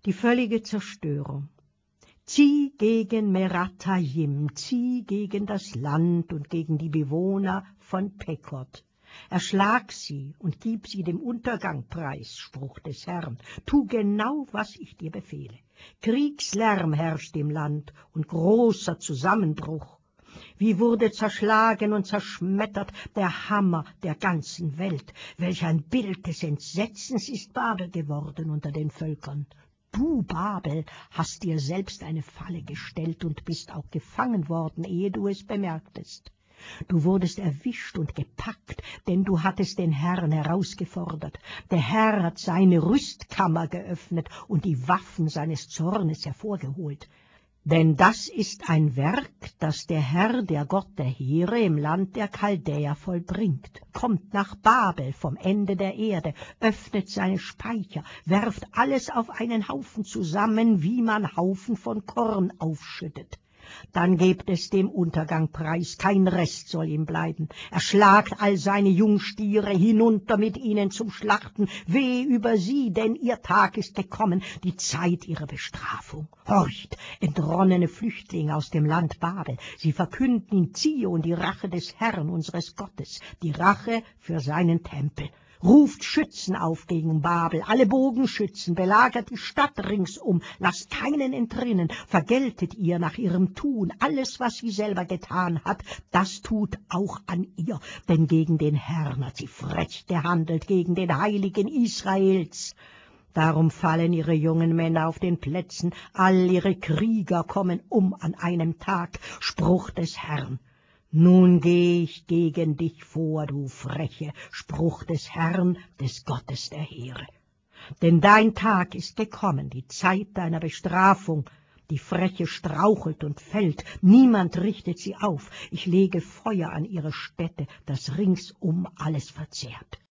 Die völlige Zerstörung. Zieh gegen Meratayim, zieh gegen das Land und gegen die Bewohner von Pekod. Erschlag sie und gib sie dem Untergang preis, Spruch des Herrn. Tu genau, was ich dir befehle. Kriegslärm herrscht im Land und großer Zusammenbruch. Wie wurde zerschlagen und zerschmettert der Hammer der ganzen Welt. Welch ein Bild des Entsetzens ist Babel geworden unter den Völkern. Du, Babel, hast dir selbst eine Falle gestellt und bist auch gefangen worden, ehe du es bemerktest. Du wurdest erwischt und gepackt, denn du hattest den Herrn herausgefordert. Der Herr hat seine Rüstkammer geöffnet und die Waffen seines Zornes hervorgeholt. Denn das ist ein Werk, das der Herr, der Gott der Heere, im Land der Chaldäer vollbringt. Kommt nach Babel vom Ende der Erde, öffnet seine Speicher, werft alles auf einen Haufen zusammen, wie man Haufen von Korn aufschüttet. Dann gebt es dem Untergang preis, kein Rest soll ihm bleiben. Erschlagt all seine Jungstiere, hinunter mit ihnen zum Schlachten. Weh über sie, denn ihr Tag ist gekommen, die Zeit ihrer Bestrafung. Horcht, entronnene Flüchtlinge aus dem Land Babel, sie verkünden in Zion die Rache des Herrn, unseres Gottes, die Rache für seinen Tempel. Ruft Schützen auf gegen Babel, alle Bogenschützen, belagert die Stadt ringsum, lasst keinen entrinnen, vergeltet ihr nach ihrem Tun, alles, was sie selber getan hat, das tut auch an ihr, denn gegen den Herrn hat sie frech gehandelt, gegen den Heiligen Israels. Darum fallen ihre jungen Männer auf den Plätzen, all ihre Krieger kommen an einem Tag, Spruch des Herrn. Nun geh ich gegen dich vor, du Freche, Spruch des Herrn, des Gottes der Heere. Denn dein Tag ist gekommen, die Zeit deiner Bestrafung. Die Freche strauchelt und fällt, niemand richtet sie auf. Ich lege Feuer an ihre Städte, das ringsum alles verzehrt.